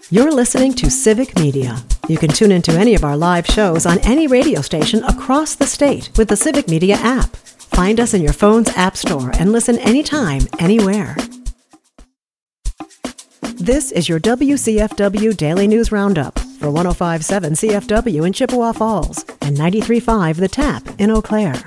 You're listening to Civic Media. You can tune into any of our live shows on any radio station across the state with the Civic Media app. Find us in your phone's app store and listen anytime, anywhere. This is your WCFW Daily News Roundup for 105.7 CFW in Chippewa Falls and 93.5 The Tap in Eau Claire.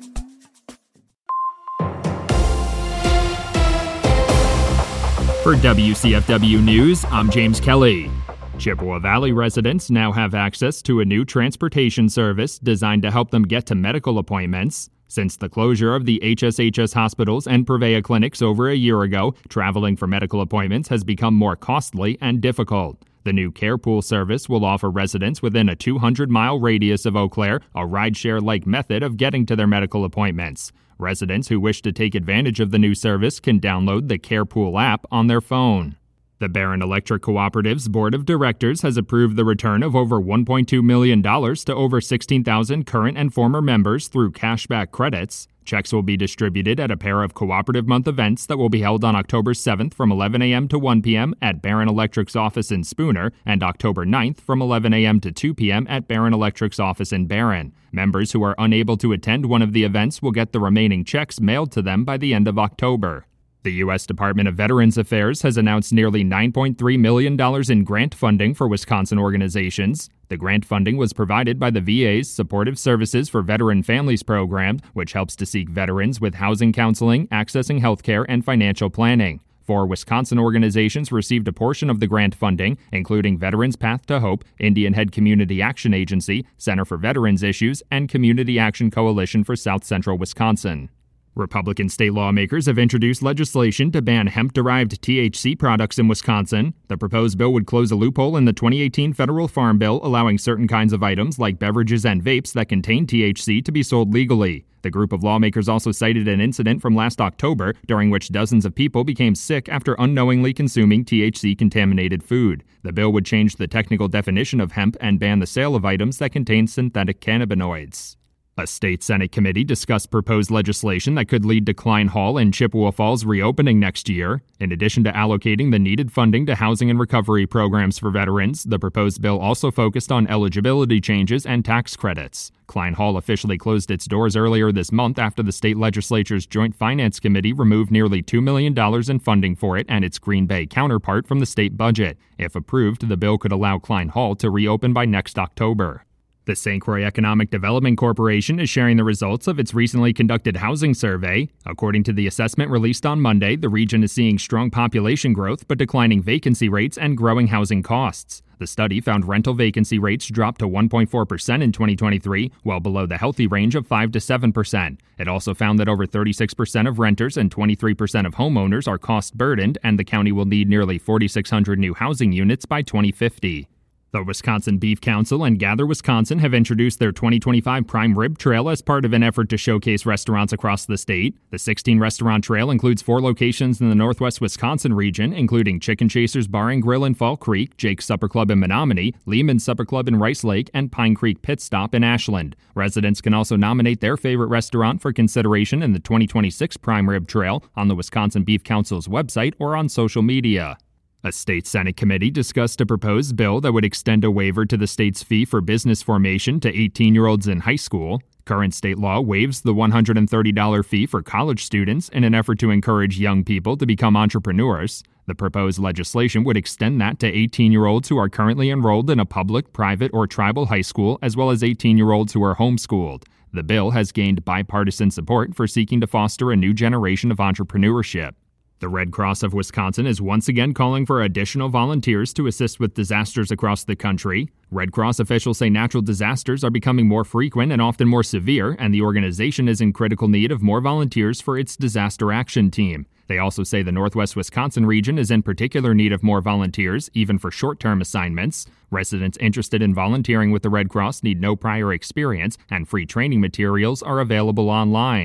For WCFW News, I'm James Kelly. Chippewa Valley residents now have access to a new transportation service designed to help them get to medical appointments. Since the closure of the HSHS hospitals and Prevea clinics over a year ago, traveling for medical appointments has become more costly and difficult. The new Carepool service will offer residents within a 200-mile radius of Eau Claire a rideshare-like method of getting to their medical appointments. Residents who wish to take advantage of the new service can download the Carepool app on their phone. The Barron Electric Cooperative's Board of Directors has approved the return of over $1.2 million to over 16,000 current and former members through cashback credits. Checks will be distributed at a pair of Cooperative Month events that will be held on October 7th from 11 a.m. to 1 p.m. at Barron Electric's office in Spooner and October 9th from 11 a.m. to 2 p.m. at Barron Electric's office in Barron. Members who are unable to attend one of the events will get the remaining checks mailed to them by the end of October. The U.S. Department of Veterans Affairs has announced nearly $9.3 million in grant funding for Wisconsin organizations. The grant funding was provided by the VA's Supportive Services for Veteran Families program, which helps to seek veterans with housing counseling, accessing health care, and financial planning. 4 Wisconsin organizations received a portion of the grant funding, including Veterans Path to Hope, Indian Head Community Action Agency, Center for Veterans Issues, and Community Action Coalition for South Central Wisconsin. Republican state lawmakers have introduced legislation to ban hemp-derived THC products in Wisconsin. The proposed bill would close a loophole in the 2018 federal farm bill, allowing certain kinds of items like beverages and vapes that contain THC to be sold legally. The group of lawmakers also cited an incident from last October during which dozens of people became sick after unknowingly consuming THC-contaminated food. The bill would change the technical definition of hemp and ban the sale of items that contain synthetic cannabinoids. A state Senate committee discussed proposed legislation that could lead to Klein Hall and Chippewa Falls reopening next year. In addition to allocating the needed funding to housing and recovery programs for veterans, the proposed bill also focused on eligibility changes and tax credits. Klein Hall officially closed its doors earlier this month after the state legislature's Joint Finance Committee removed nearly $2 million in funding for it and its Green Bay counterpart from the state budget. If approved, the bill could allow Klein Hall to reopen by next October. The St. Croix Economic Development Corporation is sharing the results of its recently conducted housing survey. According to the assessment released on Monday, the region is seeing strong population growth but declining vacancy rates and growing housing costs. The study found rental vacancy rates dropped to 1.4% in 2023, well below the healthy range of 5 to 7%. It also found that over 36% of renters and 23% of homeowners are cost-burdened, and the county will need nearly 4,600 new housing units by 2050. The Wisconsin Beef Council and Gather Wisconsin have introduced their 2025 Prime Rib Trail as part of an effort to showcase restaurants across the state. The 16-restaurant trail includes 4 locations in the northwest Wisconsin region, including Chicken Chasers Bar and Grill in Fall Creek, Jake's Supper Club in Menominee, Lehman's Supper Club in Rice Lake, and Pine Creek Pit Stop in Ashland. Residents can also nominate their favorite restaurant for consideration in the 2026 Prime Rib Trail on the Wisconsin Beef Council's website or on social media. A state Senate committee discussed a proposed bill that would extend a waiver to the state's fee for business formation to 18-year-olds in high school. Current state law waives the $130 fee for college students in an effort to encourage young people to become entrepreneurs. The proposed legislation would extend that to 18-year-olds who are currently enrolled in a public, private, or tribal high school, as well as 18-year-olds who are homeschooled. The bill has gained bipartisan support for seeking to foster a new generation of entrepreneurship. The Red Cross of Wisconsin is once again calling for additional volunteers to assist with disasters across the country. Red Cross officials say natural disasters are becoming more frequent and often more severe, and the organization is in critical need of more volunteers for its disaster action team. They also say the Northwest Wisconsin region is in particular need of more volunteers, even for short-term assignments. Residents interested in volunteering with the Red Cross need no prior experience, and free training materials are available online.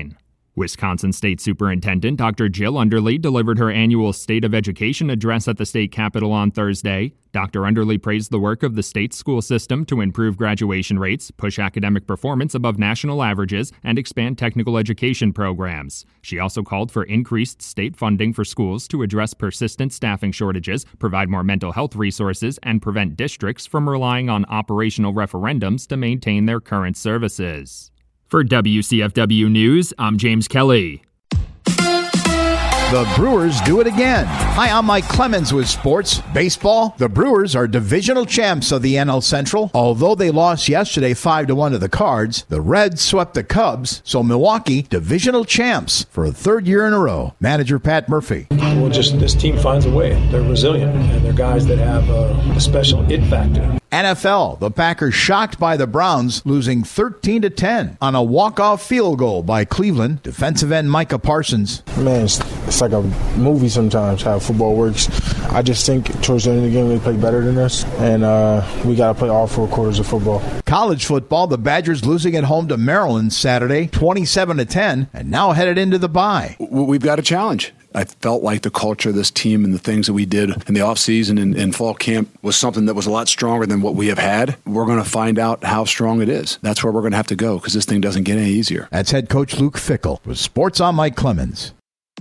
Wisconsin State Superintendent Dr. Jill Underly delivered her annual State of Education address at the state capitol on Thursday. Dr. Underly praised the work of the state school system to improve graduation rates, push academic performance above national averages, and expand technical education programs. She also called for increased state funding for schools to address persistent staffing shortages, provide more mental health resources, and prevent districts from relying on operational referendums to maintain their current services. For WCFW News, I'm James Kelly. The Brewers do it again. Hi, I'm Mike Clemens with sports. Baseball, the Brewers are divisional champs of the NL Central. Although they lost yesterday 5-1 to the Cards, the Reds swept the Cubs, so Milwaukee, divisional champs for a third year in a row. Manager Pat Murphy. Well, just this team finds a way. They're resilient, and they're guys that have a special it factor. NFL, the Packers shocked by the Browns, losing 13-10 on a walk-off field goal by Cleveland. Defensive end Micah Parsons. Man, it's like a movie sometimes how football works. I just think towards the end of the game they play better than us, and we got to play all 4 quarters of football. College football, the Badgers losing at home to Maryland Saturday, 27-10, and now headed into the bye. We've got a challenge. I felt like the culture of this team and the things that we did in the offseason and fall camp was something that was a lot stronger than what we have had. We're going to find out how strong it is. That's where we're going to have to go because this thing doesn't get any easier. That's head coach Luke Fickell. With Sports, I'm Mike Clemens.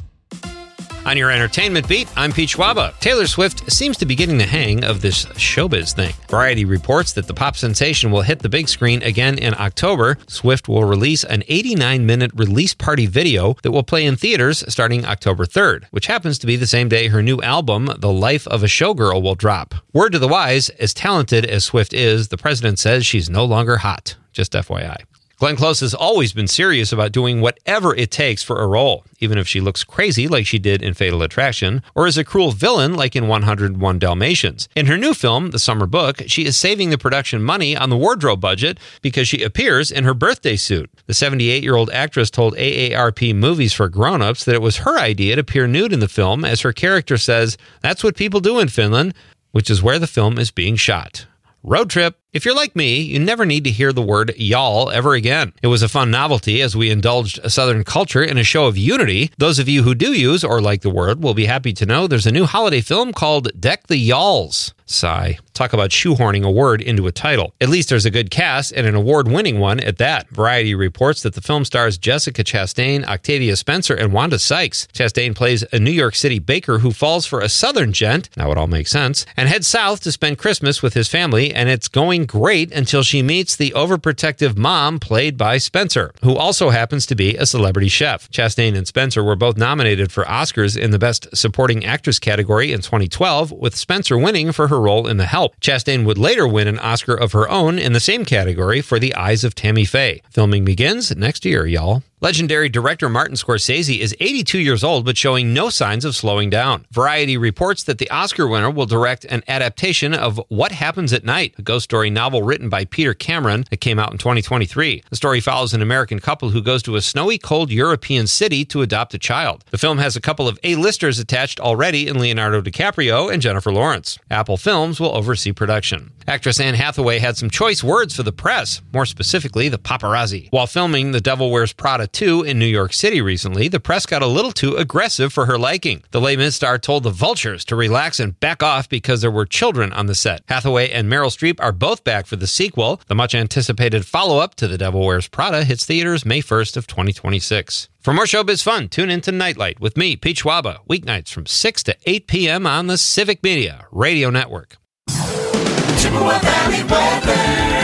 On your entertainment beat, I'm Pete Schwaba. Taylor Swift seems to be getting the hang of this showbiz thing. Variety reports that the pop sensation will hit the big screen again in October. Swift will release an 89-minute release party video that will play in theaters starting October 3rd, which happens to be the same day her new album, The Life of a Showgirl, will drop. Word to the wise, as talented as Swift is, the president says she's no longer hot. Just FYI. Glenn Close has always been serious about doing whatever it takes for a role, even if she looks crazy like she did in Fatal Attraction, or is a cruel villain like in 101 Dalmatians. In her new film, The Summer Book, she is saving the production money on the wardrobe budget because she appears in her birthday suit. The 78-year-old actress told AARP Movies for Grown-Ups that it was her idea to appear nude in the film, as her character says, "That's what people do in Finland," which is where the film is being shot. Road trip. If you're like me, you never need to hear the word y'all ever again. It was a fun novelty as we indulged a Southern culture in a show of unity. Those of you who do use or like the word will be happy to know there's a new holiday film called Deck the Y'alls. Sigh. Talk about shoehorning a word into a title. At least there's a good cast and an award-winning one at that. Variety reports that the film stars Jessica Chastain, Octavia Spencer, and Wanda Sykes. Chastain plays a New York City baker who falls for a Southern gent, now it all makes sense, and heads south to spend Christmas with his family, and it's going great until she meets the overprotective mom played by Spencer, who also happens to be a celebrity chef. Chastain and Spencer were both nominated for Oscars in the Best Supporting Actress category in 2012, with Spencer winning for her role in The Help. Chastain would later win an Oscar of her own in the same category for The Eyes of Tammy Faye. Filming begins next year, y'all. Legendary director Martin Scorsese is 82 years old but showing no signs of slowing down. Variety reports that the Oscar winner will direct an adaptation of What Happens at Night, a ghost story novel written by Peter Cameron that came out in 2023. The story follows an American couple who goes to a snowy, cold European city to adopt a child. The film has a couple of A-listers attached already in Leonardo DiCaprio and Jennifer Lawrence. Apple Films will oversee production. Actress Anne Hathaway had some choice words for the press, more specifically the paparazzi. While filming The Devil Wears Prada 2 in New York City recently, the press got a little too aggressive for her liking. The Les Mis star told the vultures to relax and back off because there were children on the set. Hathaway and Meryl Streep are both back for the sequel. The much-anticipated follow-up to The Devil Wears Prada hits theaters May 1st of 2026. For more showbiz fun, tune into Nightlight with me, Pete Schwaba, weeknights from 6 to 8 p.m. on the Civic Media Radio Network. Chippewa Valley weather.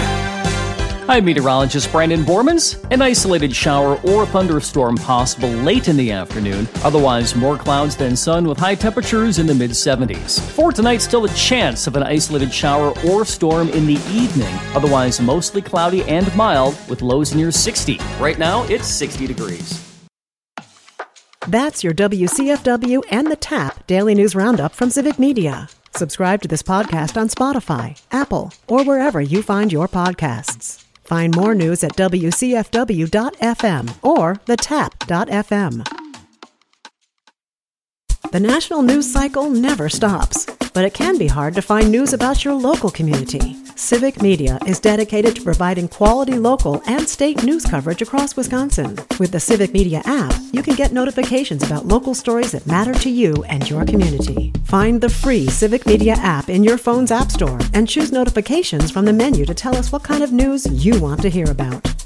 I'm meteorologist Brandon Bormans. An isolated shower or thunderstorm possible late in the afternoon. Otherwise, more clouds than sun with high temperatures in the mid-70s. For tonight, still a chance of an isolated shower or storm in the evening. Otherwise, mostly cloudy and mild with lows near 60. Right now, it's 60 degrees. That's your WCFW and the TAP Daily News Roundup from Civic Media. Subscribe to this podcast on Spotify, Apple, or wherever you find your podcasts. Find more news at WCFW.FM or thetap.fm. The national news cycle never stops, but it can be hard to find news about your local community. Civic Media is dedicated to providing quality local and state news coverage across Wisconsin. With the Civic Media app, you can get notifications about local stories that matter to you and your community. Find the free Civic Media app in your phone's app store and choose notifications from the menu to tell us what kind of news you want to hear about.